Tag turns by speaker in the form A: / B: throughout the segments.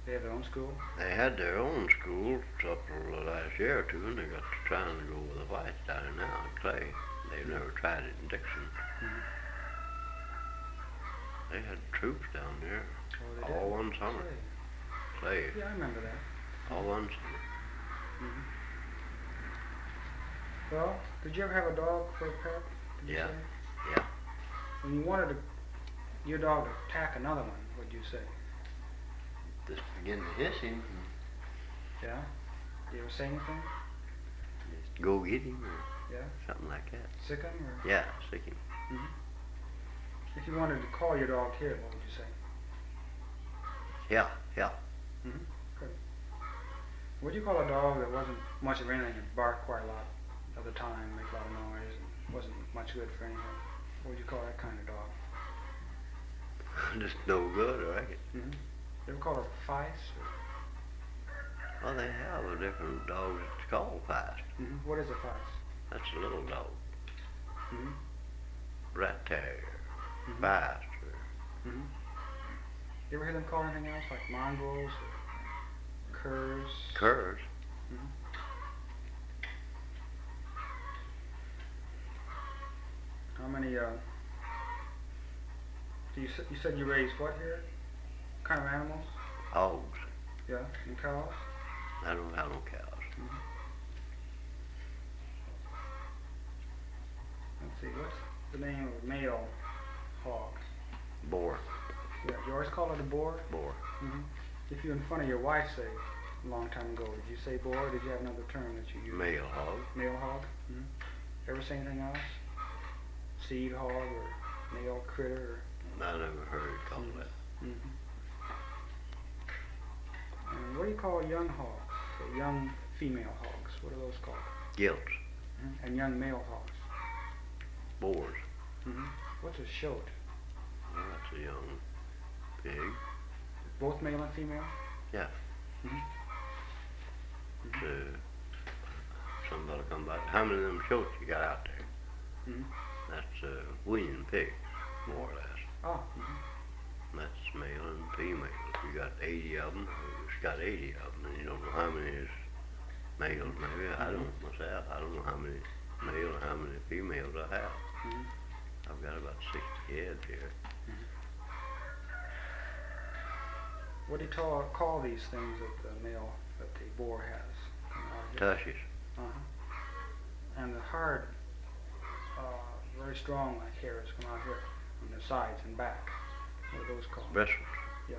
A: They have their own school?
B: They had their own school up for the last year or two, and they got to trying to go with the whites down there now in Clay. They've never tried it in Dixon.
A: Mm-hmm.
B: They had troops down there
A: Oh,
B: all one summer. Clay.
A: Yeah, I remember that.
B: All one summer.
A: Mm-hmm. Well, did you ever have a dog for a pet? Did you
B: Yeah.
A: say?
B: Yeah.
A: When you wanted your dog to attack another one, what'd you say?
B: Just begin to hiss him.
A: Yeah? Did you ever say anything?
B: Just go get him or
A: Yeah?
B: something like that.
A: Sick him? Or?
B: Yeah, sick him.
A: Mm-hmm. If you wanted to call your dog here, what would you say?
B: Yeah, yeah.
A: Mm-hmm. Good. What do you call a dog that wasn't much of anything and barked quite a lot of the time, make a lot of noise, and wasn't much good for anything? What would you call that kind of dog?
B: Just no good, I reckon.
A: Mm-hmm. You ever call it a Feist?
B: Well, they have a different dog that's called Feist.
A: Mm-hmm. What is a Feist?
B: That's a little dog.
A: Mm-hmm.
B: Rat terrier.
A: Mm-hmm.
B: Feist.
A: Mm-hmm. You ever hear them call anything else, like mongrels or curs?
B: Curs.
A: Mm-hmm. How many, you said you raised what here? What kind of animals?
B: Hogs.
A: Yeah, and cows?
B: I don't have no cows.
A: Mm-hmm. Let's see, what's the name of a male hog?
B: Boar.
A: Yeah, you always call it a boar?
B: Boar.
A: Mm-hmm. If you in front of your wife, say, a long time ago, did you say boar, or did you have another term that you used?
B: Male hog.
A: Male hog? Mm-hmm. Ever say anything else? Seed hog or male critter?
B: I never heard it called that.
A: Mm-hmm. And what do you call young hogs? Or young female hogs? What are those called?
B: Gilts.
A: Mm-hmm. And young male hogs?
B: Boars.
A: Mm-hmm. What's a shoat?
B: Well, that's a young pig.
A: Both male and female?
B: Yeah.
A: Mm-hmm.
B: Somebody come back. How many of them shoats you got out there?
A: Mm-hmm.
B: That's weaning pigs, more or less.
A: Oh. Mm-hmm.
B: That's male and female. If you got 80 of them, you've got 80 of them, and you don't know how many is males. Maybe I don't myself. I don't know how many male and how many females I have.
A: Mm-hmm.
B: I've got about 60 heads here.
A: Mm-hmm. What do you call these things that the boar has?
B: Tushes.
A: Uh-huh. And the hard, very strong hairs come out here on the sides and back. What are those called?
B: Bristles.
A: Yeah.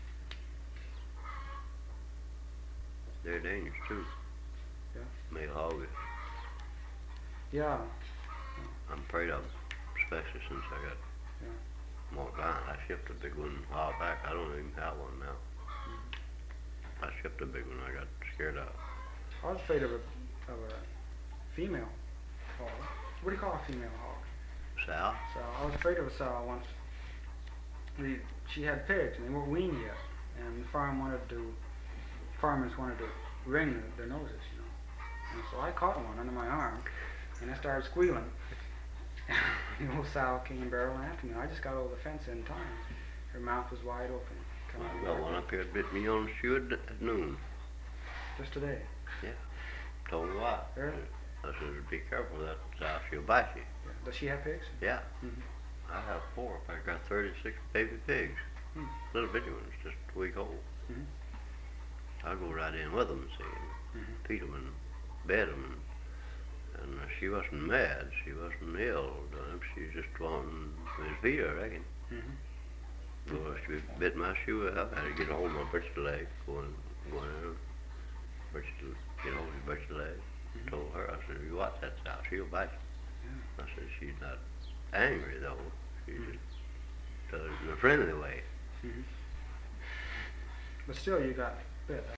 B: They're dangerous too.
A: Yeah.
B: Male hog.
A: Yeah.
B: I'm afraid of them, especially since I got more blind. I shipped a big one a while back. I don't even have one now.
A: Mm-hmm.
B: I shipped a big one. I got scared of.
A: I was afraid of a female hog. What do you call a female hog?
B: Sow?
A: So I was afraid of a sow once. She had pigs and they weren't weaned yet, and the farmers wanted to ring their noses, you know. And so I caught one under my arm, and I started squealing. The old sow came barreling after me. I just got over the fence in time. Her mouth was wide open.
B: I got one up here that bit me on the shoe at noon.
A: Just today?
B: Yeah. Told her why.
A: Really?
B: I said, be careful, that sow, she'll bite you.
A: Yeah. Does she have pigs?
B: Yeah.
A: Mm-hmm.
B: I have 4. I got 36 baby pigs.
A: Hmm.
B: Little bitty ones, just a week old.
A: Mm-hmm.
B: I go right in with them and see them,
A: Mm-hmm.
B: feed them and bed them. And she wasn't mad. She wasn't ill. She just wanted to feed her, I reckon.
A: Mm-hmm.
B: Well, she bit my shoe up. I had to get hold of my britched leg, going in. Get hold of your britched leg.
A: Mm-hmm.
B: Told her, I said, if you watch that sow, she'll bite you.
A: Yeah.
B: I said, she's not angry, though. She just does it in a friendly way.
A: Mm-hmm. But still, you got bit.